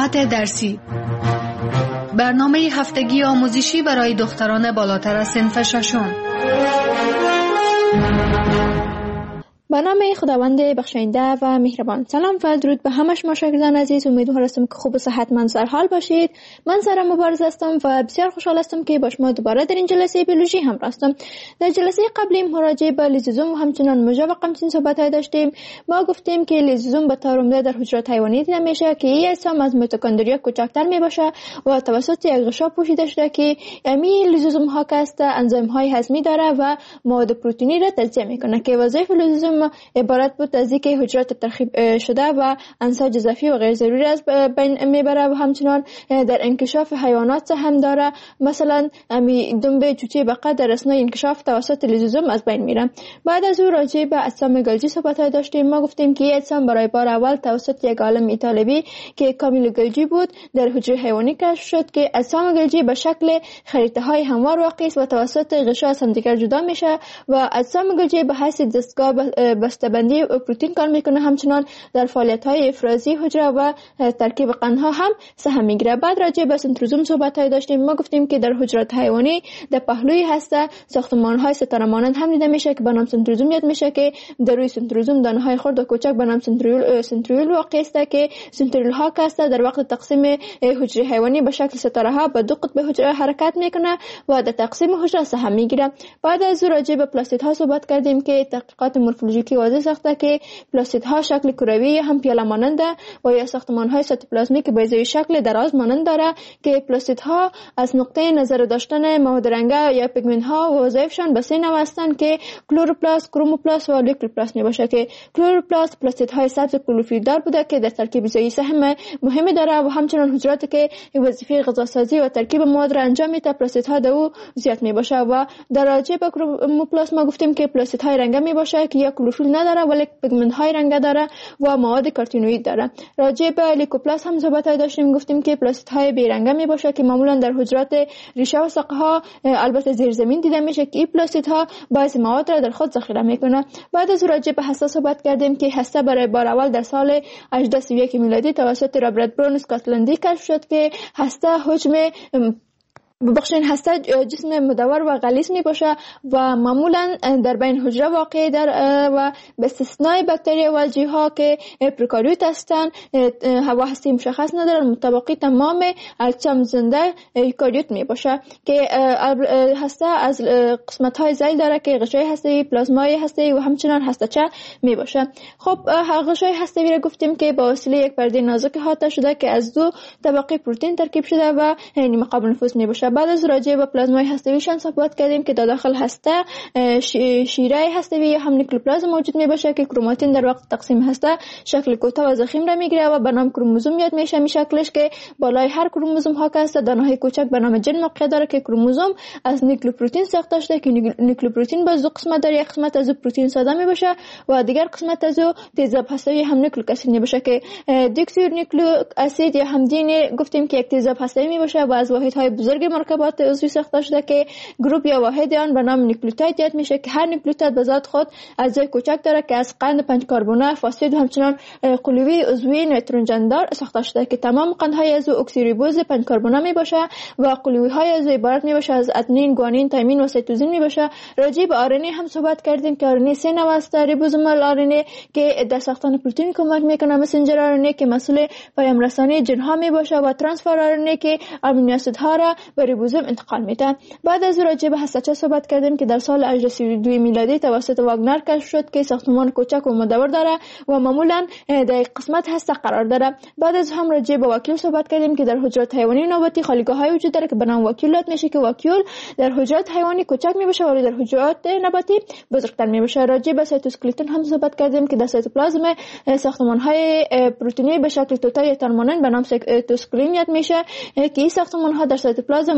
ساعت درسی، برنامه هفتگی آموزشی برای دختران بالاتر از صنف ششم. به نام خداوند بخشاینده و مهربان. سلام و درود به همه شما شاگردان عزیز. امیدوار هستم که خوب و صحتمند در حال باشید. من سارا مبارز هستم و بسیار خوشحال هستم که با شما دوباره در این جلسه بیولوژی همراه هستم. در جلسه قبلی مراجعه به لیزوزوم و همچنان موجب و قمچین صحبت داشتیم. ما گفتیم که لیزوزوم به طور عمده در حجرات حیوانی دیده میشه که این اجسام از میتوکندریا کوچکتر میباشه و توسط یک غشا پوشیده شده که امی لیزوزوم ها که است انزیم های هضمی داره و مواد پروتئینی را تجزیه میکنه که وظایف لیزوزوم عبارت بود از اینکه حجرات ترکیب شده و انساج اضافی و غیر ضروری از بین میبره و همچنان در انکشاف حیوانات هم داره. مثلا دنبه چوچه بقا در اثنای انکشاف توسط لیزوزوم از بین میره. بعد از او راجع به اجسام گلجی صحبت داشتیم. ما گفتیم که این اجسام برای بار اول توسط یک عالم ایتالوی که کامیل گلجی بود در حجره حیوانی کشف شد که اجسام گلجی به شکل خریطه های هموار واقع است و توسط غشا از همدیگر جدا میشه و اجسام گلجی به حیث دستگاه بسته‌بندی پروتئین کار میکنه. همچنان در فعالیت‌های افرازی حجره و ترکیب قندها هم سهم میگیره. بعد راجع به سنتروزوم صحبت داشتیم. ما گفتیم که در حجرات حیوانی در پهلوی هسته ساختمان‌های ستاره مانند هم دیده میشه که به نام سنتروزوم یاد میشه که در روی سنتروزوم دانه‌های خرد و کوچک به نام سنتریول واقع است که سنتریول ها که است در وقت تقسیم حجره حیوانی به شکل ستاره ها به دو قطب حجره حرکت میکنه و در تقسیم حجره سهم میگیره. بعد از راجع به پلاستیدها صحبت کردیم که تحقیقات مورفولوژیکی واضح ساخته که پلاستیدها شکل کروی هم پیاله ماننده و یا ساختمان‌های سایتوپلازمیک که به ازای شکل دراز مانند داره که پلاستیدها از نقطه نظر داشتن مواد رنگه یا پیگمنت‌ها و وظایفشان به سه نوع هستند که کلروپلاست، کروموپلاست و لیوکوپلاست میباشه که کلروپلاست پلاستیدهای سبز کلروفیل دار بوده که در ترکیب غذایی سهم مهمی داره و همچنان حجراتی که وظیفه غذاسازی و ترکیب مواد را انجام میده پلاستیدها در او زیاد میباشه. و در راجع به کروموپلاست ما گفتیم که پلاستیدهای رنگه میباشه که یا کلروفیل نداره ولی پیگمنت های رنگه داره و مواد کارتینوئید داره. راجع به لیوکوپلاست هم صحبت داشتیم. گفتیم که پلاستید های بی رنگه می باشه که معمولا در حجرات ریشه و ساقه ها البته زیر زمین دیده میشه که این پلاستید ها بعضی مواد را در خود ذخیره میکنه. بعد از راجع به هسته صحبت کردیم که هسته برای بار اول در سال 1831 میلادی توسط رابرت برون اسکاتلندی کشف شد که هسته حجم هسته جسم مدور و غلیظ می باشه و معمولا در بین حجره واقع در و به استثنای باکتریا و الژیها که پروکاریوت هستند و هسته مشخص ندارن متبقی تمام اجسام زنده یوکاریوت می باشه که هسته از قسمت های ذیل داره که غشای هسته‌ای، پلازمای هسته‌ای و همچنان هسته‌چه می باشه. خب غشای هسته‌ای را گفتیم که با وسیله یک پرده نازک احاطه شده که از دو طبقه پروتئین ترکیب شده و نیمه قابل نفوذ می باشه. بعد از راجع به پلازمای هسته‌ایشان صحبت کردیم که در داخل هسته شیره هسته‌ای یا هم نیکلوپلازم موجود می باشه که کروماتین در وقت تقسیم هسته شکل کوتاه و ضخیم را میگیره و به نام کروموزوم یاد میشه. می شکلش که بالای هر کروموزوم ها که است دانه‌های کوچک به نام جن موقع داره که کروموزوم از نیکلوپروتئین ساخته شده که نیکلوپروتئین باز دو قسمت داره. یک قسمت از پروتئین ساده می باشه و دیگر قسمت از تیزاب هسته‌ای هم نیکلیک اسید می باشه که دیوکسیریبونیکلیک اسید یا هم دین گفتیم که یک تیزاب هسته‌ای می باشه و از واحدهای بزرگ مرکبات عضوی ساخته شده که گروپ یا واحد آن به نام نیوکلیوتید یاد میشه که هر نیوکلیوتید به ذات خود اجزای کوچک داره که از قند 5 کربونه، فاسفید و همچنان قلوی عضوی نیتروژن دار ساخته شده که تمام قندهای از اکسیریبوز 5 کربونه می باشه و قلوی های از عبارت می باشه از ادنین، گوانین، تایمین و سیتوزین می باشه. راجع به آرنی هم صحبت کردیم که آرنی سه نوع است: ریبوزومال آرنی که در ساختن پروتئین کمک میکنه، مسنجر آرنی که مسئول پیام رسانی ژن ها می باشه و ترانسفر آرنی که آمینو اسید ها را به ریبوزوم انتقال میده. بعد از راجع به هسته‌چه صحبت کردیم که در سال 1832 میلادی توسط واگنر کشف شد که ساختمان کوچک و مدور داره و معمولا در قسمت هسته قرار داره. بعد از هم راجع به واکیول صحبت کردیم که در حجرات حیوانی نوبتی خالیگاه‌های وجود داره که به نام واکیولات میشه که واکیول در حجرات حیوانی کوچک میباشه ولی در حجرات نباتی بزرگتر میباشه. راجع به سایتوسکلتون هم صحبت کردیم که در سایتوپلازم ساختمان‌های پروتئینی به شکل توتال یا ترمانند به نام سایتوسکلین یاد میشه که این ساختمان‌ها در سایتوپلازم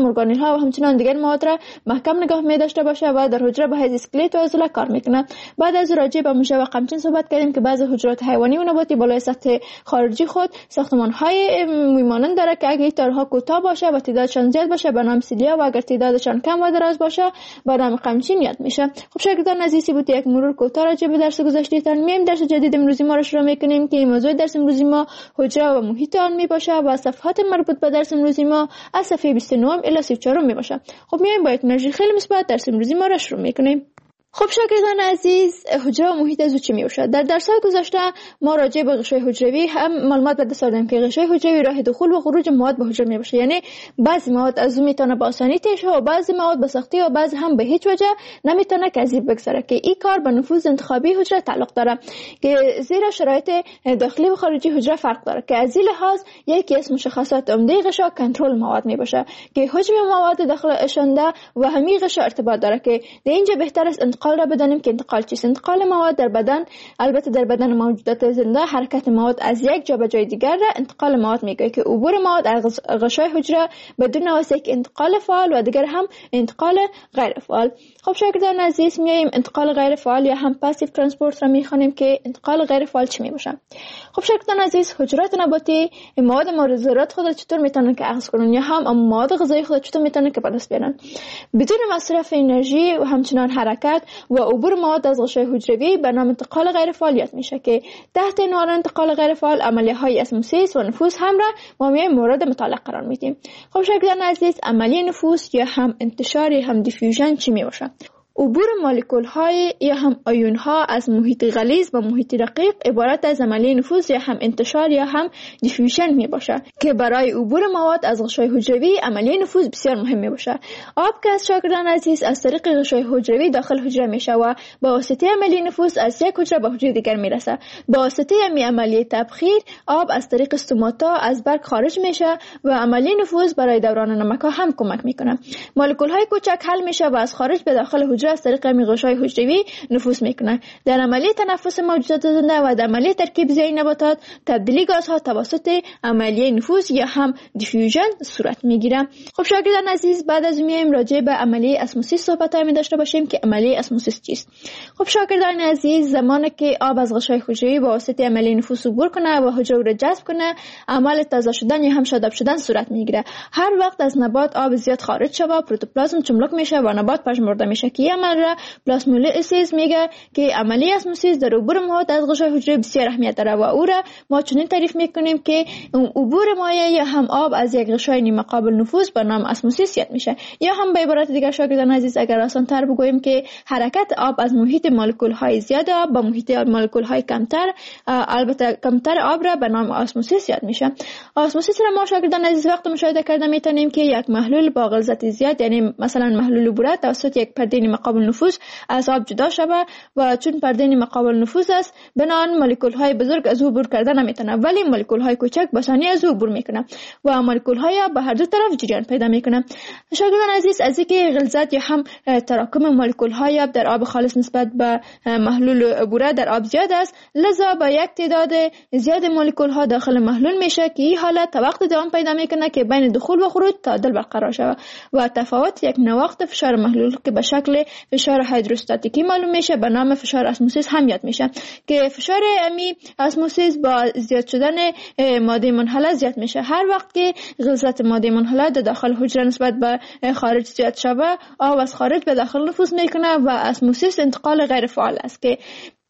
مورگانیل ها و همچنان دیگر مواد را محکم نگاه می داشته باشه و در حجره به حیث اسکلت و عضله کار میکنه. بعد از راجع به موشه و قمچین صحبت کردیم که بعضی حجرات حیوانی و نباتی بالای سطح خارجی خود ساختمان های میمانند داره که اگه تارها کوتاه باشه و تعدادشان زیاد باشه به نام سیلیا و اگر تعدادشان کم و دراز باشه به نام قمچین یاد میشه. خب شاگردان عزیزی بود یک مرور کوتاه راجع به درس گذشتهتان. میایم درس جدید امروزی ما را شروع میکنیم که موضوع درس امروزی ما حجره و محیط آن می باشه و صفحات مربوط به درس امروزی ما از صفحه 29 الی 34 می باشه. خب میایم با انرژی خیلی مثبت درس امروزی ما را شروع میکنیم. خب شاگردان عزیز، حجره و محیط از او چی می باشد؟ در درس‌های گذشته ما راجع به غشای حجروی هم معلومات به دست آوردیم که غشای حجروی راه دخول و خروج مواد به حجره می باشه. یعنی بعضی مواد از او میتونه با آسانی تیشه و بعضی مواد به سختی و بعضی هم به هیچ وجه نمیتونه که از این بگذره که این کار به نفوذ انتخابی حجره تعلق داره که زیرا شرایط داخلی و خارجی حجره فرق داره که از این لحاظ یکی از مشخصات عمده غشا کنترل مواد می باشه که حجم مواد داخل اشنده و همین غشا ارتباط داره که در اینجا بهتر است انتقال را بدانیم که انتقال چیست. انتقال مواد در بدن، البته در بدن موجودات زنده حرکت مواد از یک جا به جای دیگر را انتقال مواد میگه که عبور مواد از غشای حجره بدون واسطه یک انتقال فعال و دیگر هم انتقال غیر فعال. خب شاگردان عزیز، میایم انتقال غیر فعال یا هم پاسیو ترانسپورت را میخوانیم که انتقال غیر فعال چی میباشه. خب شاگردان عزیز، حجرات نباتی مواد مورد ضرورت خود چطور میتونن که اخذ کنن یا هم مواد غذایی خود چطور میتونن که به دست بیارن بدون مصرف انرژی و همچنان حرکت و عبور مواد از غشای حجروی به نام انتقال غیر فعالیت میشه که تحت عنوان انتقال غیر فعال عملیه های اسموسیس و نفوذ هم را ما مورد مطالعه قرار میدیم. خب شاگردان عزیز، عملیه نفوذ یا هم انتشار یا هم دیفیوژن چی میباشه؟ عبور مولکول های یا هم آیون ها از محیط غلیظ به محیط رقیق عبارت از عملیه نفوذ یا هم انتشار یا هم دیفیوژن می باشه که برای عبور مواد از غشای حجروی عملیه نفوذ بسیار مهم می باشه. آب که از شاگردان عزیز از طریق غشای حجروی داخل حجره میشه و با واسطه عملیه نفوذ از یک حجره به حجره دیگر میرسه. با واسطه عملیه تبخیر آب از طریق استوماتا از برگ خارج میشه و عملیه نفوذ برای دوران نمک ها هم کمک میکنه. مولکول های کوچک حل میشه و از خارج به داخل حجره از طریق غشای حجروی نفوذ میکنه. در عملیه تنفس موجودات زنده و در عملیه ترکیب زیائی نباتات تبدیلی گازها توسط عملیه نفوذ یا هم دیفیوژن صورت میگیره. خب شاگردان عزیز، بعد از میایم راجع به عملیه اسموسیس صحبت می داشته باشیم که عملیه اسموسیس چیست. خب شاگردان عزیز، زمانی که آب از غشای حجروی با واسطه عملیه نفوذ عبور کنه و حجره را جذب کنه، عمل تازه شدن یا هم شاداب شدن صورت میگیره. هر وقت از نبات آب زیاد خارج شوه پروتوپلازم چملک میشه و نبات پژمرده میشه که عمل را پلاسمولیسیس میگه که عملیه اسموسیس در عبور مواد از غشای حجره بسیار اهمیت داره و او را ما چنین تعریف میکنیم که عبور مایع یا هم آب از یک غشای نیمه قابل نفوذ به نام اسموسیس یاد میشه. یا هم به عبارت دیگر شاگردان عزیز، اگر آسان تر بگوییم که حرکت آب از محیط مولکول های زیاد آب به محیط مولکول های کمتر، البته کمتر آب را به نام اسموسیس یاد میشه. اسموسیس را ما شاگردان عزیز وقت مشاهده کرده میتونیم که یک محلول با غلظت زیاد، یعنی مثلا محلول عبور توسط یک پرده نیمه قابل نفوذ از آب جدا شوه و چون پرده نیمه قابل نفوذ است بنابراین مولکول های بزرگ از او عبور کردن نمیتونه، ولی مولکول های کوچک به آسانی از او عبور میکنه و مولکول های آب به هر دو طرف جریان پیدا میکنه. شاگردان عزیز، از اینکه غلظت یا هم تراکم مولکول های آب در آب خالص نسبت به محلول عبوره در آب زیاد است، لذا با یک تعداد زیاد مولکول ها داخل محلول میشه که این حالت تا وقت دوام پیدا میکنه که بین دخول و خروج تعادل برقرار شود و تفاوت یک نواقص فشار محلول که به شکل فشار هیدروستاتیکی معلوم میشه به نام فشار اسموسیس هم یاد میشه که فشار امی اسموسیس با زیاد شدن ماده منحله زیاد میشه. هر وقت که غلظت ماده منحله در داخل حجره نسبت به خارج زیاد شوه، آب از خارج به داخل نفوذ میکنه و اسموسیس انتقال غیر فعال است که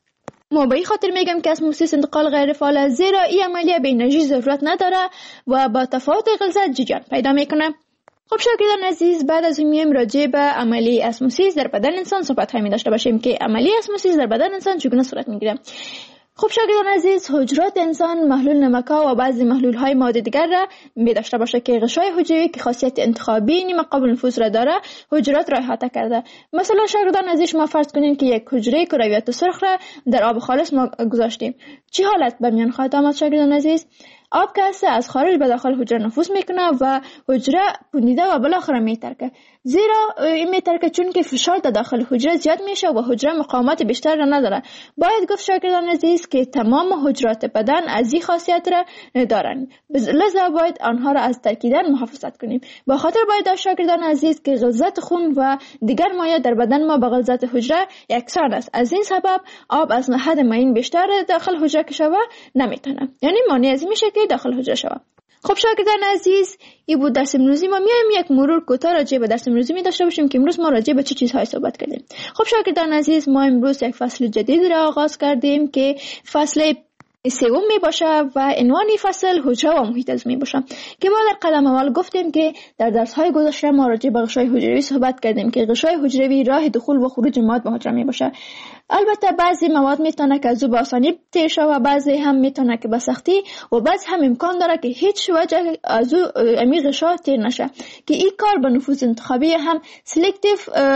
ما به این خاطر میگم که اسموسیس انتقال غیر فعال است زیرا این عملیه به انرژی ضرورت نداره و با تفاوت غلظت جریان پیدا میکنه. خب شاگردان عزیز، بعد از این میایم راجع به عملیه اسموسیس در بدن انسان صحبت می داشته باشیم که عملیه اسموسیس در بدن انسان چگونه صورت میگیره. خب شاگردان عزیز، حجرات انسان محلول نمک‌ها و بعضی محلول‌های ماده دیگر را می داشته باشه که غشای حجروی که خاصیت انتخابی نیمه قابل نفوذ را داره حجرات را احاطه کرده. مثلا شاگردان عزیز، ما فرض کنیم که یک حجره کرویات سرخ را در آب خالص ما گذاشتیم. چه حالت به میان خواهد آمد شاگردان عزیز؟ آب که هست از خارج به داخل حجره نفوذ میکنه و حجره پوندیده و بالاخره میترکه. زیرا این میترکه چون که فشار در داخل حجره زیاد میشه و حجره مقاومت بیشتر را نداره. باید گفت شاگردان عزیز که تمام حجرات بدن از این خاصیت را دارن، لذا باید آنها را از ترکیدن محافظت کنیم. با خاطر باید شاگردان عزیز که غلظت خون و دیگر مایع در بدن ما با غلظت حجره یکسان است. از این سبب آب از حد معین بیشتر داخل حجره که شوه نمیتونه، یعنی مانع از میشه که داخل حجره شوه. خب شاگردان عزیز، این بود درس امروزی ما. میایم یک مرور کوتاه راجع به درس امروزی می داشته باشیم که امروز ما راجع به چه چیزهای صحبت کردیم. خب شاگردان عزیز، ما امروز یک فصل جدید را آغاز کردیم که فصل سوم می باشه و عنوان فصل حجره و محیط عضوی می باشه که ما در قدم اول گفتیم که در درس های گذشته ما راجع به غشای حجروی صحبت کردیم که غشای حجروی راه دخول و خروج مواد به حجره می باشه. البته بعضی مواد میتونه که از او به آسانی تیر شه و بعضی هم میتونه که به سختی و بعض هم امکان داره که هیچ وجه از او امی غشا تیر نشه که این کار به نفوذ انتخابی هم سلکتیو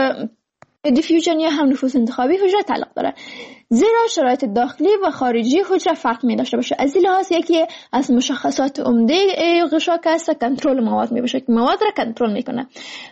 دیفیوژن یا هم نفوذ انتخابی حجره تعلق داره، زیرا شرایط داخلی و خارجی حجره فرق می داشته باشه. از این لحاظ یکی از مشخصات عمده غشا که است کنترل مواد می باشه که مواد را کنترل میکنه.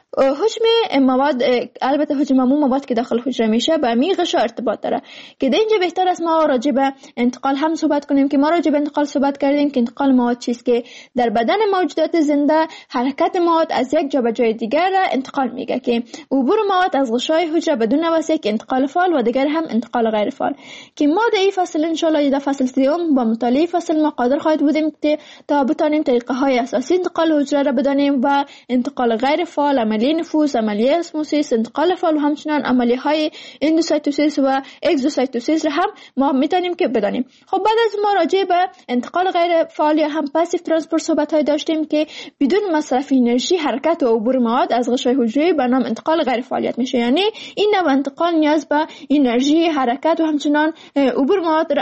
حجم مواد، البته حجم عموم مواد که داخل حجره میشه با می غشا ارتباط داره که در اینجا بهتر است ما راجع به انتقال هم صحبت کنیم که ما راجع به انتقال صحبت کردیم که انتقال مواد چیست که در بدن موجودات زنده حرکت مواد از یک جا به جای دیگر را انتقال میگه که عبور مواد از غشای حجره بدون واسطه که انتقال فعال و دیگر هم انتقال غیر فعال که ما در این فصل ان شاء الله در فصل سوم با مطالعه فصل ما قادر خواهد بودیم تا بتانیم طریقه های اساسی انتقال حجره را بدانیم و انتقال غیر فعال، عملیه نفوذ، عملیه اسموسیس، انتقال فعال و همچنان عملیه های اندوسایتوسیس و اگزوسایتوسیس را هم ما میتونیم که بدانیم. خب بعد از ما راجع به انتقال غیر فعال یا هم پاسیو ترانسپورت صحبت های داشتیم که بدون مصرف انرژی حرکت و عبور مواد از غشای حجره به نام انتقال غیر فعالیت میشه، یعنی این نوع انتقال نیاز به انرژی حرکت و همچنان عبور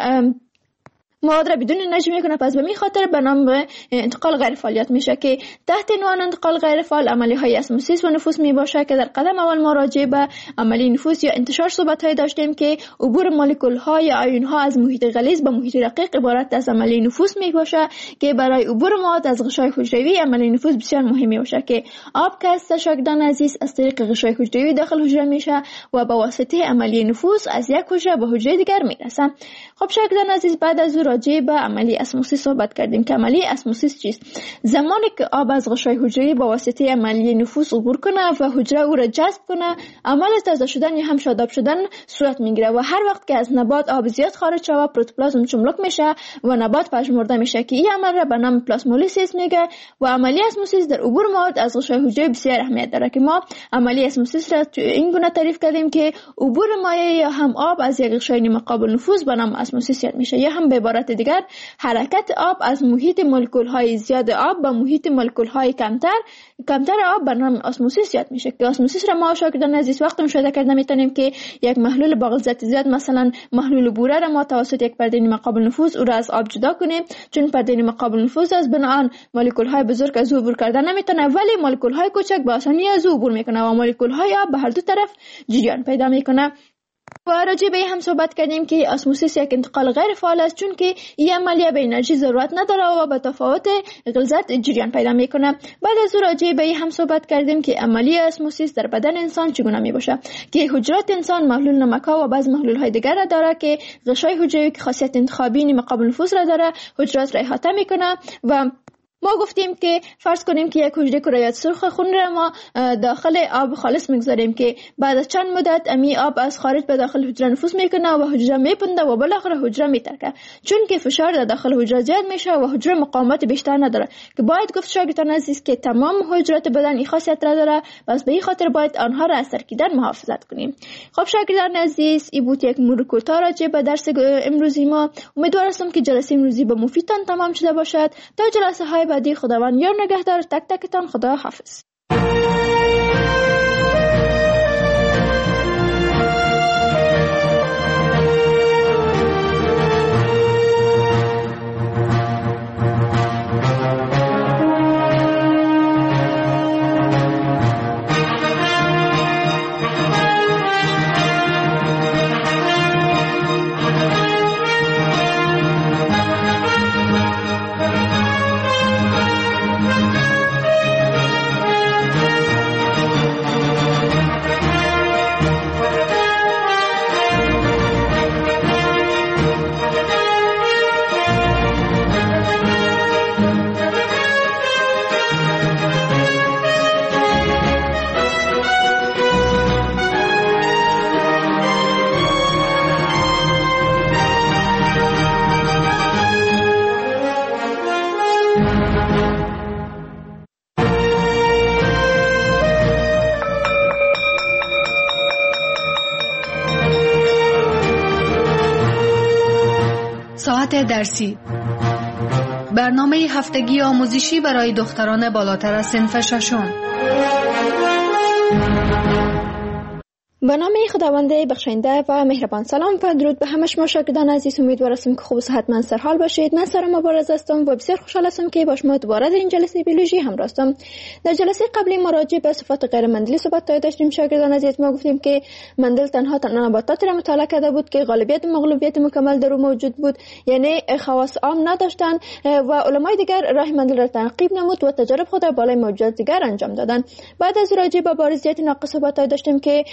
مواد را بدون انرژی میکنه، پس به می خاطر به نام انتقال غیر فعالیت میشه که تحت عنوان انتقال غیر فعال عملیه های اسموسیس و نفوذ می باشه که در قدم اول ما راجع به عملی نفوذ یا انتشار صحبت های داشتیم که عبور مولکول ها یا آیون ها از محیط غلیظ به محیط رقیق عبارت از عملی نفوذ می باشه که برای عبور مواد از غشای حجروی عملی نفوذ بسیار مهمی باشه که آب که است شاگردان عزیز از طریق غشای حجروی داخل حجره میشه و با واسطه عملی نفوذ از یک حجره به حجره دیگر میرسه. خب شاگردان عزیز، بعد از راجع به عملی اسموسیس صحبت کردیم که عملی اسموسیس چیست؟ زمانی که آب از غشای حجره با واسطه عملی نفوذ عبور کنه و حجره او را جذب کنه، عمل تازه شدن یا هم شاداب شدن صورت میگیره و هر وقت که از نبات آب زیاد خارج شوه پروتوپلازم چملک میشه و نبات پژمرده میشه که این عمل را به نام پلاسمولیسیس میگه و عملی اسموسیس در عبور مواد از غشای حجره بسیار اهمیت داره که ما عملی اسموسیس را این گونه تعریف کردیم که عبور مایع یا هم آب از یک غشای نیمه قابل نفوذ به نام اسموسیس میشه یا هم به عبارت دیگر حرکت آب از محیط مولکول های زیاد آب به محیط مولکول های کمتر آب به نام اسموسیس یاد میشه که اسموسیس را ما شاگردان عزیز وقت مشاهده کردن میتونیم که یک محلول با غلظت زیاد مثلا محلول بوره را ما توسط یک پرده نیمه قابل نفوذ او را از آب جدا کنیم، چون پرده نیمه قابل نفوذ از بنابراین مولکول های بزرگ از او عبور کردن نمیتونه ولی مولکول های کوچک به آسانی از او عبور میکنه و مولکول های آب به هر دو طرف جریان پیدا میکنه. و راجع به هم صحبت کردیم که اسموسیس یک انتقال غیر فعال است چون که این عملیه به انرژی ضرورت نداره و به تفاوت غلظت جریان پیدا میکنه. بعد از راجع به هم صحبت کردیم که عملیه اسموسیس در بدن انسان چگونه می باشه که حجرات انسان محلول نمک‌ها و بعض محلول های دیگر را داره که غشای حجروی که خاصیت انتخابی نیمه قابل نفوذ را داره حجرات را احاطه میکنه و ما گفتیم که فرض کنیم که یک حجره کرویات سرخ خون را ما داخل آب خالص میگذاریم که بعد از چند مدت امی آب از خارج به داخل حجره نفوذ میکنه و حجره میپنده و بالاخره حجره میترکه چون که فشار در داخل حجره زیاد میشه و حجره مقاومت بیشتر نداره که باید گفت شاگردان عزیز که تمام حجرات بدن این خاصیت را داره، پس به این خاطر باید آنها را از ترکیدن محافظت کنیم. خب شاگردان عزیز، این بود یک مرور کوتاه راجع به درس امروزی ما. امیدوارم که جلسه امروزی به مفیدتان تمام شده باشد. تا جلسه های بعدی خداوند یار نگهدار تک تکتان. خدا حافظ. ساعت درسی، برنامه هفتگی آموزشی برای دختران بالاتر از صنف ششم. به نام خداوند بخشنده و مهربان. سلام و درود به همه شما شاگردان عزیز. امیدوارم که خوب و صحتمند سرحال باشید. من سارا مبارز هستم و بسیار خوشحال هستم که با شما دوباره در این جلسه بیولوژی همراه هستم. در جلسه قبلی ما راجع به صفات غیر مندلی صحبت داشتیم شاگردان عزیز. ما گفتیم که مندل تنها نباتات را مطالعه کرده بود که غالبیت مغلوبیت مکمل در او موجود بود، یعنی خواص عام نداشتند و علمای دیگر راه مندل را تعقیب نمود و تجارب خود را بالای موجودات دیگر انجام دادند. بعد از راجع به بارزیت ناقص صحبت داشتیم که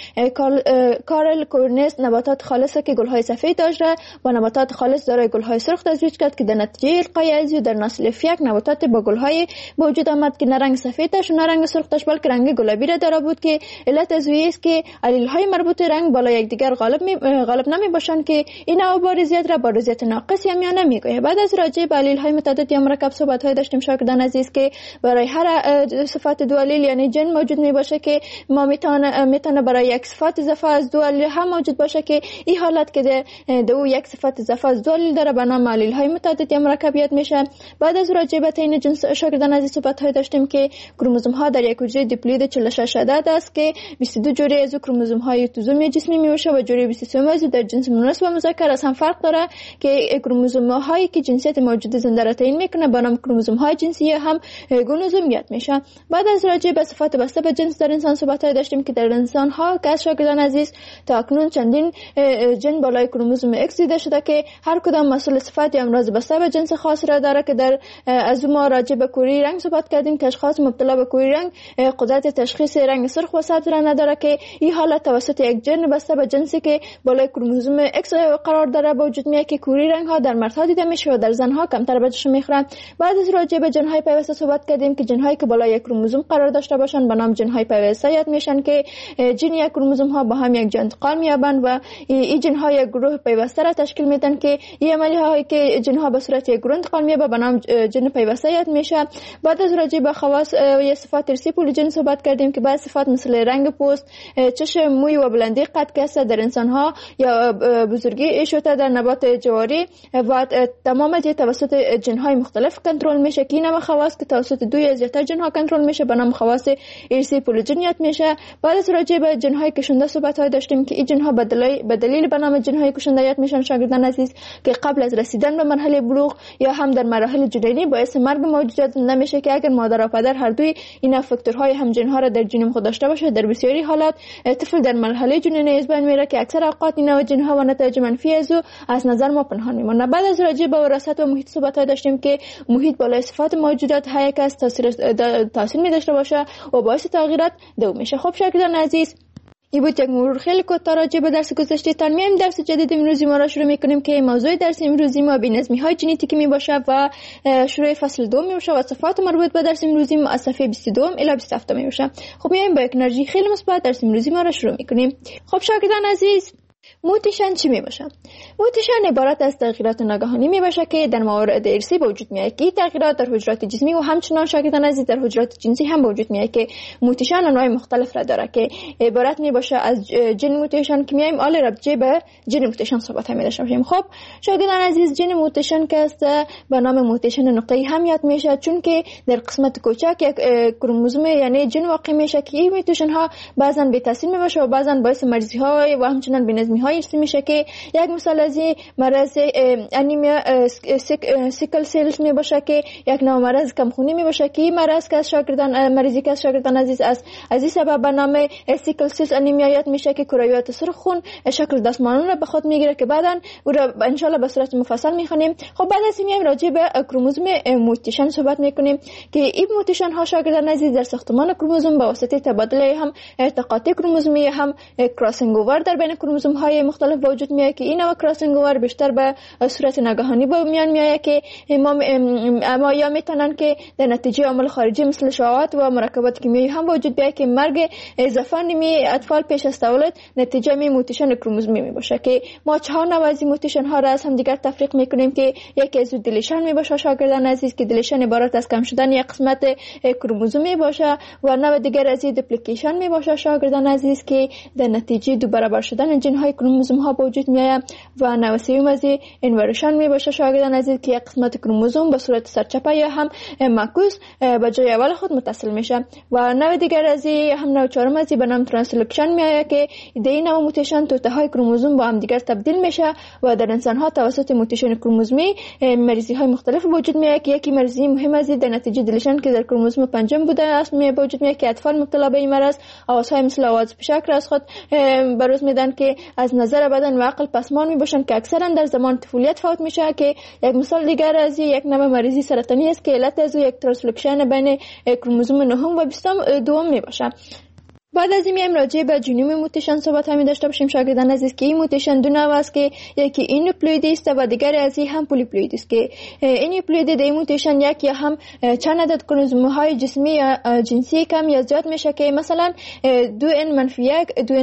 کارل کورنس نباتات خالصه که گلهای سفید داشت با نباتات خالص دارای گلهای سرخ تزویج کرد که در نتیجه القای ازیو در نسل فیک نباتات با گلهای وجود آمد که نه رنگ سفید داشت و نه رنگ سرخ داشت بلکه رنگ گلابی را داره بود که علت از است که علیل های مربوط رنگ بالای یکدیگر غالب نمی باشند که این نوع بارزیت را بارزیت ناقص یا میانه میگوید. بعد از راجع به علیل های متعدد یا مرکب صحبت های داشتیم شاگردان عزیز که برای هر صفت دو علیل یعنی جن موجود می باشه که ما میتونه برای یک صفت اضافه از دو علیل هم موجود باشه که این حالت که دو یک صفت اضافه از دو علیل داره به نام علیل های متعدد یا مرکبیت میشه. بعد از راجع به تعیین جنس شاگردان عزیز صحبت های داشتیم که کروموزوم ها در یک حجره دیپلوید 46 عدد است که 22 جوری از کروموزوم های اتوزومی جسمی میشه و جوری 23 از در جنس مؤنث و مذکر از هم فرق داره که کروموزوم هایی که جنسیت موجود زنده را تعیین میکنه به نام کروموزوم های جنسی هم گونوزومیت میشه. بعد از راجع به صفات بسته به جنس در انسان صحبت های داشتیم که در انسان ها که شاگردان عزیز تا اکنون چندین جن بالای کروموزوم X دیده شده که هر کدام مسئول صفت یا امراض بسته به جنس خاص را داره که در از ما راجع به کوری رنگ صحبت کردیم که اشخاص مبتلا به کوری رنگ قدرت تشخیص رنگ سرخ و سبز را نداره که این حالت توسط یک جن بسته به جنسی که بالای کروموزوم X قرار داره به وجود میاد که کوری رنگ ها در مردها دیده میشه و در زنها کمتر بهش میخوره. بعد از راجع به جن های پیوسته صحبت کردیم که جن هایی که بالای یک کروموزوم قرار داشته باشن به نام جن های پیوسته یاد میشن که جن یک کروموزوم ها با هم یک جا انتقال می‌یابند و این جن ها یک گروه پیوسته را تشکیل میدن که این عملی هایی که جن ها به صورت یک گروه انتقال می‌یابه به نام جن پیوسته یاد میشه. بعد از راجع به خواص و صفات ارثی پولیجن صحبت کردیم که بعض صفات مثل رنگ پوست، چشم، موی و بلندی قد که در انسان ها یا بزرگی شده در نبات جواری و تمام توسط جن های مختلف کنترل میشه که این خواص که توسط دو یا زیاتر جن ها کنترل میشه به نام خواص ارثی پولیجن یاد میشه. بعد از راجع به جن های کشنده صحبت های داشتیم که این جن ها به دلیل به نام جن های کشنده یاد میشن شاگردان عزیز که قبل از رسیدن به مرحله بلوغ یا هم در مراحل جنینی باعث مرگ موجودات نمیشه که اگر مادر و پدر هر دوی این فاکتورهای هم جن ها را در جنین خود داشته باشه در بسیاری حالات طفل در مرحله جنینی از بین میره که اکثر اوقات این نوع جن ها و نتایج منفی از نظر ما پنهان میمونه. بعد از راجع به وراثت و محیط صحبت داشتیم که محیط بالای صفات موجودات های که تاثیر می داشته باشه و باعث تغییرات دو میشه. خب شاگردان عزیز این بود یک مرور خیلی کوتاه راجع به درس گذشته. تا میایم درس جدید امروزی ما را شروع میکنیم که موضوع درس امروزی ما بی‌نظمی های ژنتیکی می باشه و شروع فصل 2 می باشه و صفات مربوط به درس امروزی ما از صفحه 22 الی 27 می باشه. خب میایم با یک انرژی خیلی مثبت درس امروزی ما را شروع میکنیم. خب شاگردان عزیز موتیشن چی می باشه؟ موتیشن عبارت از تغییرات ناگهانی می باشه که در موارد ارثی به وجود میاد که تغییرات در حجرات جسمی و همچنان شاگردان عزیز در حجرات جنسی هم به وجود میاد که موتیشن انواع مختلف را داره که عبارت می باشه از جن موتیشن که میایم آل ربطی به جن موتیشن صحبت می داشته باشیم. خب شاگردان عزیز جن موتیشن که است به نام موتیشن نقطه‌ای هم یاد میشه چون که در قسمت کوچک یک کروموزوم یعنی جن واقع میشه که این موتیشن ها بعضا بی تاثیر می باشه و بعضا باعث مریضی ها و همچنان بی‌نظمی های ارثی میشه که یک مثال از مرض انیمیا سیکل سیل می باشه که یک نوع مرض کمخونی می باشه که این مرض که مریضی که شاگردان عزیز از این سبب به نام سیکل سیل انیمیا یاد میشه که کرویات سرخ خون شکل دستمالون را به خود میگیره که بعدا او را ان شاء الله به صورت مفصل میخونیم. خب بعد از این راجع به کروموزوم موتیشن صحبت میکنیم که این موتیشن ها شاگردان عزیز در ساختمان کروموزوم به واسطه تبادل هم ارتقاطی کروموزومی هم کراسینگ اوور در بین کروموزوم های مختلف وجود میاد که این نوع کراسینگ اوور بیشتر به صورت ناگهانی به میان میاد که ما یا میتونن که در نتیجه عوامل خارجی مثل شهوات و مرکبات کیمیایی هم وجود بیاد که مرگ اضافه نیمی اطفال پیش از تولد نتیجه می موتیشن کروموزومی می باشه که ما 4 نوع از موتیشن ها را از هم دیگر تفریق میکنیم که یکی از دیلیشن می باشه شاگردان عزیز که دیلیشن عبارت از کم شدن یک قسمت کروموزومی باشه و نوع دیگر از دیپلیکیشن می باشه شاگردان عزیز که در نتیجه دو برابر شدن جن های های کروموزوم ها به وجود می آید و نوع سوم از اینورشن می باشه شاگردان عزیز که یک قسمت کروموزوم به صورت سرچپه یا هم معکوس به جای اول خود متصل میشه و نوع دیگر از هم نوع چهارم از به نام ترانسلوکشن می آید که این نوع موتیشن توته های کروموزوم با هم دیگر تبدیل میشه و در انسان ها توسط موتیشن کروموزومی مریضی های مختلف به وجود می آید که یکی مریضی مهم از در نتیجه دلیشن که در کروموزوم پنجم بوده است به وجود می آید که اطفال مبتلا به این مرض آوازهای مثل آواز پیشک را از خود بروز میدن که از نظر بدن و عقل پسمان می باشند که اکثرا در زمان طفولیت فوت میشه که یک مثال دیگر از یک نوع مریضی سرطانی است که علت از یک ترانسلوکشن بین کروموزوم نهم و 22 می باشه. بعد از این میایم راجع به ژنوم موتیشن صحبت همی داشته باشیم شاگردان عزیز که این موتیشن دو نوع است که یکی اینوپلویدی است و دیگر از این هم پولیپلویدی است که اینوپلویدی در این موتیشن یک یا هم چند عدد کروموزوم های جسمی یا جنسی کم یا زیاد میشه که مثلا 2n-1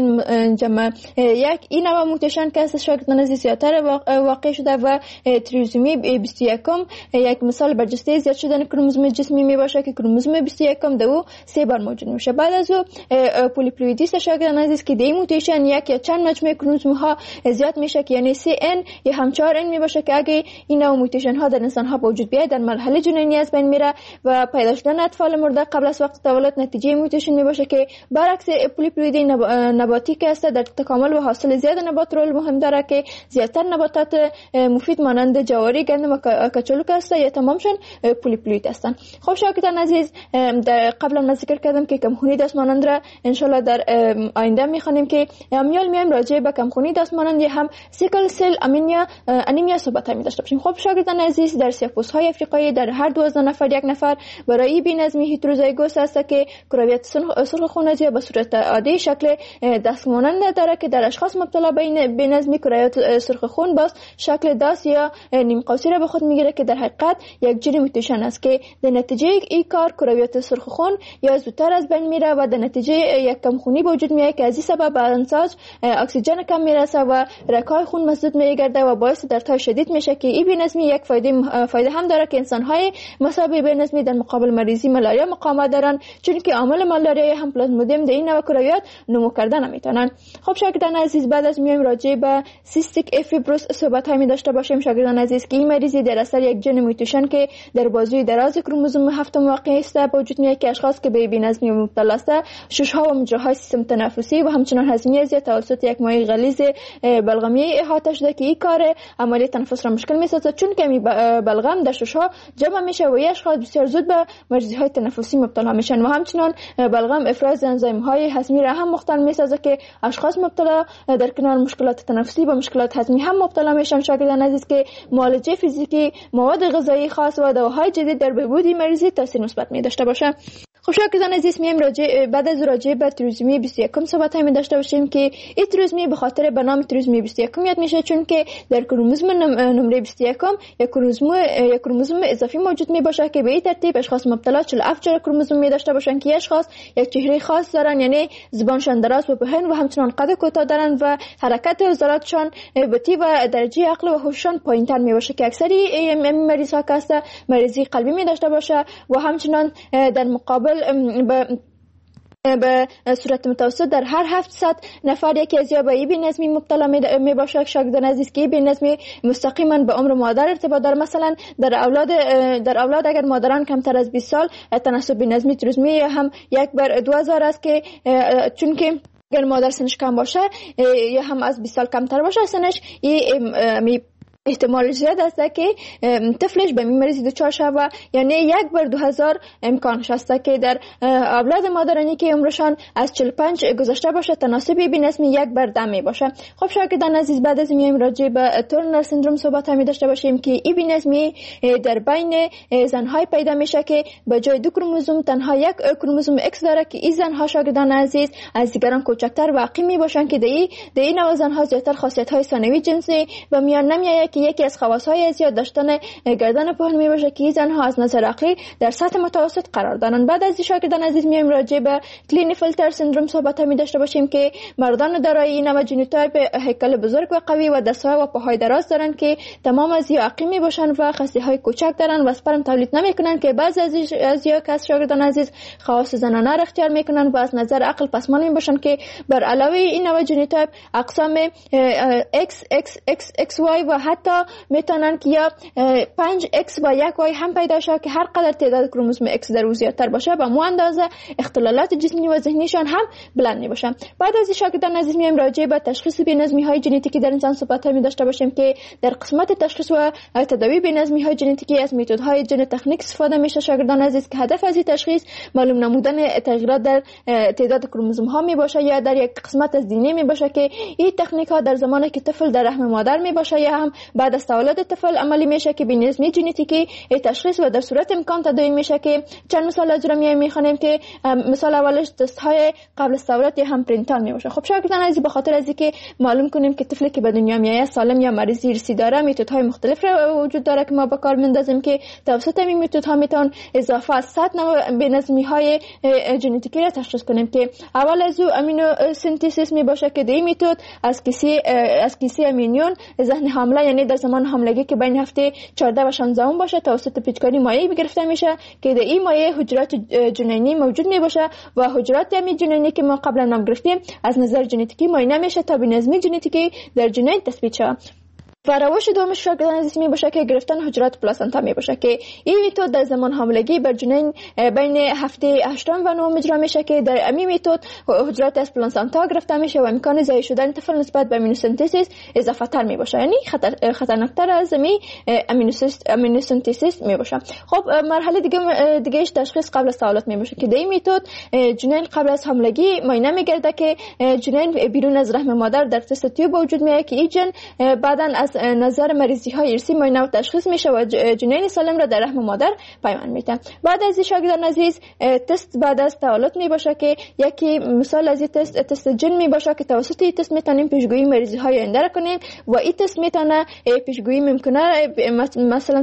2n-1 این نوع موتیشن که از شاگردان عزیز زیادتر واقع شده و تریزومی 21 یک مثال برجسته زیاد شدن کروموزوم جسمی می باشه که کروموزوم 21 دو 3 بار موجود میشه. بعد از پولیپلویدی شاگردان عزیز که دی موتیشن یک یا چند مجموعه کروموزوم ها زیاد میشه که یعنی 3n یا هم 4n می باشه که اگه این نوع موتیشن ها در انسان ها به وجود بیاید در مرحله جنینی از بین میره و پیدا شدن اطفال مرده قبل از وقت تولد نتیجه موتیشن می باشه که برعکس پولیپلویدی نباتی که است در تکامل و حاصل زیاد نبات رول مهم داره که زیادتر نباتات مفید مانند جواری گندم و کچالو که است یا تمامشون پولیپلوید هستن. خب شاگردان عزیز قبلا ذکر کردم که کمخونی دست مانند را انشالله در آینده میخوانیم که میایم راجع به کمخونی دست مانند هم سیکل سل انیمیا صحبت می داشته باشیم. خب شاگردان عزیز در سیاه‌پوست‌های افریقایی در هر 12 نفر یک نفر برای بی‌نظمی هتروزایگوس است که کرویات سرخ خون از به صورت عادی شکل دست مانند داره که در اشخاص مبتلا به بی‌نظمی کرویات سرخ خون باز شکل دست یا نیم قوسی را به خود میگیره که در حقیقت یک ژن موتیشن است که در نتیجه این کار کرویات سرخ خون یا زودتر از بین میره و در نتیجه یک کمخونی به وجود میاد که از این سبب بدنساز اکسیژن کم میرسه و رگ‌های خون مسدود میگرده و باعث دردهای شدید میشه که این بی‌نظمی یک فایده هم داره که انسان‌های مصاب بی‌نظمی در مقابل مریضی مالاریا مقاومت دارن چون که عامل مالاریا هم پلازمودیم در این نوع کرویات نمو کردن نمیتونن. خب شاگردان عزیز بعد از میایم راجع به سیستیک افیبروس صحبت همی داشته باشیم شاگردان عزیز که این مریضی در اثر یک ژن موتیشن که در بازوی دراز کروموزوم 7 واقع است به وجود میاد که اشخاص که به بی‌نظمی مبتلا است شش‌ها و مجراهای سیستم تنفسی و همچنان هضمی از توسط یک مایع غلیظ بلغمی احاطه شده که این کار عملیات تنفس را مشکل می‌سازد چون که بلغم در شش‌ها جمع میشه و اشخاص بسیار زود به مریضی‌های تنفسی مبتلا میشن و همچنان بلغم افراز انزیم‌های هضمی را هم مختل می‌سازد که اشخاص مبتلا در کنار مشکلات تنفسی با مشکلات هضمی هم مبتلا میشن. شاگردان عزیز که معالجه فیزیکی مواد غذایی خاص و دواهای جدید در بهبود مریضی تاثیر مثبت می‌داشته باشه. خب شاگردان عزیز میایم بعد از راجع به تریزومی 21 صحبت همی داشته باشیم که این تریزومی به خاطر به نام تریزومی 21 یاد میشه چون که در کروموزوم نمره 21 یک کروموزوم اضافی موجود می باشه که به این ترتیب اشخاص مبتلا 47 جور کروموزوم می داشته باشن که اشخاص یک چهره خاص دارن یعنی زبانشان دراز و پهن و همچنان قد کوتاه دارن و حرکت عضلاتشان بطیء و درجه عقل و هوششان پایینتر می باشه که اکثری مریض‌ها که مریضی قلبی می داشته باشه و همچنان در مقابل به صورت متوسط در هر 700 نفر یکی از یا به بی‌نظمی مبتلا می باشه. شاگردان عزیز که بی‌نظمی مستقیما به عمر مادر ارتباط داره. مثلا در اولاد اگر مادران کمتر از 20 سال تناسب بی‌نظمی تریزومی هم 1/2000 است که چون که اگر مادر سنش کم باشه یا هم از 20 سال کمتر باشه سنش احتمال زیاد است که طفلش به مریضی دچار شود یعنی 1/2000 امکانش است که در اولاد مادرانی که عمرشان از 45 گذشته باشه تناسب بی‌نظمی 1/10 می باشه. خب شاگردان عزیز بعد از میایم راجع به تورنر سندروم صحبت همی داشته باشیم که این بی‌نظمی در بین زن‌های پیدا میشه که به جای 2 کروموزوم تنها 1 کروموزوم X داره که این زن‌ها شاگردان عزیز از دیگران کوچکتر و عقیم می باشن که در این نوع زن‌ها زیاتر خاصیت‌های ثانوی جنسی و میان نمیآید که یکی از خواص‌های زیاد داشتن گردن پهن می باشه که زنها از نظر عقلی در سطح متوسط قرار دارند. بعد از شاگردان عزیز میایم راجع به کلینفیلتر سندروم صحبت می داشته باشیم که مردان دارای این نوع ژنوتایپ هیکل بزرگ و قوی و دست‌های و پاهای دراز دارند که تمام از یا عقیم می باشند و خصی‌های کوچک دارند و اسپرم تولید نمی‌کنند که بعضی از یا کس شاگردان عزیز خواص زنانه را اختیار می‌کنند و از نظر عقل پسماند می باشند که بر علاوه این نوع ژنوتایپ اقسام XY و حتی میتونن که یا 5X و 1Y هم پیدا شه که هر قدر تعداد کروموزوم X در او زیادتر باشه و مو اندازه اختلالات جسمی و ذهنیشان هم بلند می باشن. بعد از شاگردان عزیز میایم راجع به تشخیص بی‌نظمی‌های ژنتیکی در انسان صحبت می داشته باشیم که در قسمت تشخیص و تداوی بی‌نظمی‌های ژنتیکی از میتودهای ژن تکنیک استفاده میشه شاگردان عزیز که هدف از این تشخیص معلوم نمودن تغییرات در تعداد کروموزوم ها می باشه یا در یک قسمت از دی ان ای می باشه که این تکنیک ها در زمانی که طفل در رحم مادر می باشه یا هم بعد از تولد طفل عملی میشه که بی‌نظمی ژنتیکی تشخیص و در صورت امکان تداوی میشه که چند مثال از رو میخوانیم که مثال اولش تست های قبل از تولد یا هم پرینتال می باشه. خب شاگردان عزیز به خاطر از اینکه معلوم کنیم که طفلی که به دنیا میاد سالم یا مریض ارثی داره میتودهای مختلف وجود داره که ما به کار میندازیم که توسط این میتودها میتون اضافه از 100 نوع بی‌نظمی‌های ژنتیکی را تشخیص کنیم که اول از او امینو سنتزیس می باشه که این میتود از کیسه امینیون ذهن حامله یعنی در زمان حاملگی که بین هفته 14 و 16 باشه توسط پیچکاری مایع گرفته میشه که در این مایع حجرات جنینی موجود می باشه و حجرات امی جنینی که ما قبلا نام گرفتیم از نظر ژنتیکی معاینه میشه تا بی‌نظمی ژنتیکی در جنین تثبیت شه. و روش دومش شاگردان عزیز می باشه که گرفتن حجرات پلاسنتا می باشه که این میتود در زمان حاملگی بر جنین بین هفته 8 و 9 اجرا میشه که در امی میتود حجرات از پلاسنتا گرفته میشه و امکان ضعیف شدن طفل نسبت به امینوسنتزیس اضافه تر می باشه یعنی خطرناکتر از امینوسنتزیس می باشه. خب مرحله دیگهش تشخیص قبل از تولد می باشه که در این میتود جنین قبل از حاملگی معاینه میگرده که جنین بیرون از رحم مادر در تست تیوب وجود میاد که این جن بعداً از نظر مریضی های ارثی معاینه و تشخیص میشه و جنین سالم را در رحم مادر پیوند میده. بعد از شاگردان عزیز تست بعد از تولد می باشه که یکی مثال از این تست جن می باشه که توسط این تست میتونیم پیشگویی مریضی های آینده را کنیم و این تست میتونه پیشگویی ممکنه مثلا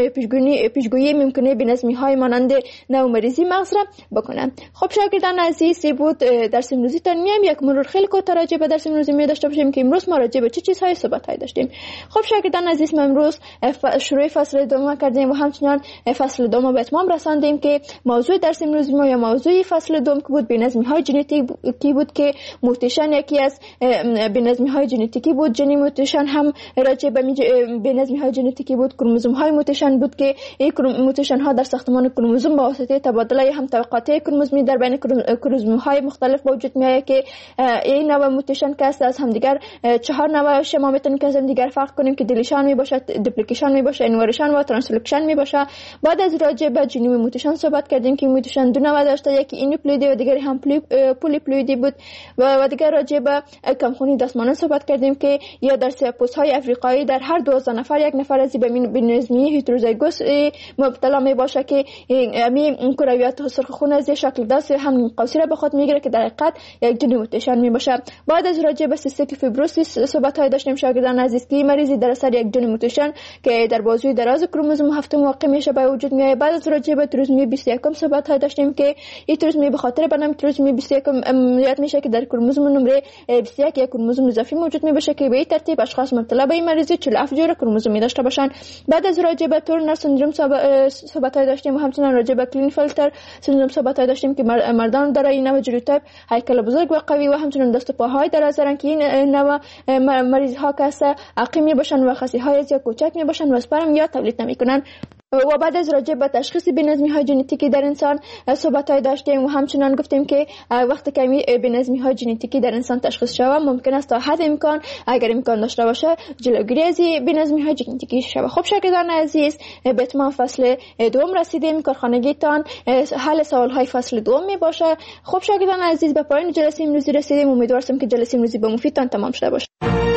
پیشگویی ممکنه بی‌نظمی های مانند نوع مریضی مغز را بکنه. خب شاگردان عزیز بود درس امروزی تان میام یک مرور خیلی کوتاه راجع به درس امروزی می داشته باشیم که امروز ما راجع به چه چیزهای صحبت های داشتیم. خب شاگردان عزیز ما امروز شروع فصل دوم کردیم و همچنان فصل دوم به اتمام رساندیم که موضوع درس امروز ما یا موضوع فصل دوم که بود بی‌نظمی‌های ژنتیکی بود که موتیشن یکی از بی‌نظمی‌های ژنتیکی بود. ژنی موتیشن هم راجع به بی‌نظمی‌های ژنتیکی بود. کروموزوم‌های موتیشن بود که این موتیشن‌ها در ساختمان کروموزوم با واسطه تبادله هم طبقاتی کروموزومی در بین کروموزوم‌های مختلف وجود میاد که این نوع موتیشن که از همدیگر 4 نوع شما میتونیم که از همدیگر فرق کنیم که دیلیشن می باشه، دوپلیکیشن می باشه، انوریشن و ترانسلوکشن می باشه. بعد از راجع به ژنوم موتیشن صحبت کردیم که موتیشن دو نوع داشته، یکی اینوپلویدی و دیگری هم پولیپلویدی بود و دیگر راجع به کمخونی دستمانان صحبت کردیم که یا در سیاپوس‌های افریقایی در هر 12 نفر یک نفر از بی‌نظمی هتروزایگوس مبتلا می باشه که همین کرویات سرخ خون از شکل داس هم قوسی را به خود میگیره که در حقیقت یک ژنوم موتیشن می باشه. بعد از راجع به سیستیک فیبروسیس صحبت های داشتیم شاگردان عزیز که مریضی در اثر یک ژن موتیشن که در بازوی دراز کروموزوم هفتم واقع میشه به وجود میاد. بعد از راجع به تریزومی 21 صحبت های داشتیم که این تریزومی به خاطر بنام تریزومی 21 یاد میشه که در کروموزوم نمره 21 یک کروموزوم اضافی موجود میشه که به این ترتیب اشخاص مبتلا به این مریضی 47 جور کروموزومی داشته باشن. بعد از راجع به تورنر سندروم صحبت های داشتیم و همچنین راجع به کلینفیلتر سندروم صحبت های داشتیم که مردان دارای این نوع ژنوتایپ هیکل بزرگ و قوی و همچنین دست و پاهای دراز دارن که این نوع مریض ها که عقیم میباشن و خصیهای زیاد کوچک میباشن و اسپرم یا تولید نمیکنن. و بعد از راجع به تشخیص بی‌نظمی‌های ژنتیکی در انسان صحبت‌های داشتیم و همچنان گفتیم که وقتی که بی‌نظمی‌های ژنتیکی در انسان تشخیص شود ممکن است تا حد امکان اگر امکان داشته باشه جلوگیری از بی‌نظمی‌های ژنتیکی شود. خب شاگردان عزیز به اتمام فصل دوم رسیدیم. کارخانگیتان حل سوال‌های فصل دوم می باشه. خب شاگردان عزیز به پایان جلسه امروزی رسیدیم. امیدوارم که جلسه امروزی به مفیدتان تمام شده باشه.